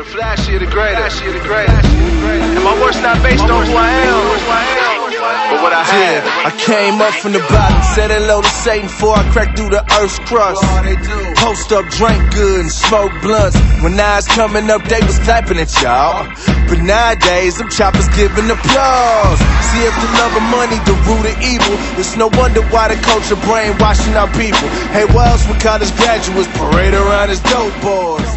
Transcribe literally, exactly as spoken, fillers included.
for that shit the greatest. That shit the greatest. And my work's not based on who I am, but what I have. Yeah, I came up from the bottom, said hello to Satan before I cracked through the earth's crust. Post up, drank good, and smoke blunts. When I was coming up, they was clapping at y'all. But nowadays, them choppers giving applause. See, if the love of money the root of evil, it's no wonder why the culture brainwashing our people. Hey, what else would college graduates parade around as dope boys?